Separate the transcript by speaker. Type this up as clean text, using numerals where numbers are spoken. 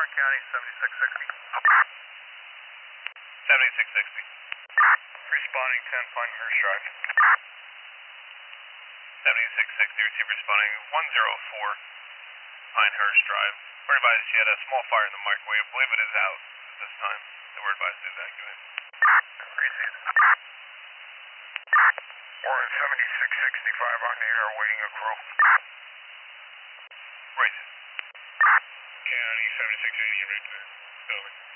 Speaker 1: County, 7660.
Speaker 2: 7660.
Speaker 1: Responding 10, Pinehurst Drive.
Speaker 2: 7660, receive responding 104 Pinehurst Drive. We're advised she had a small fire in the microwave. I believe it is out at this time. So we're advised to evacuate.
Speaker 1: Received. We're in 7665 on the air, waiting a crew.
Speaker 2: Right.
Speaker 1: County, 7680, en route to building.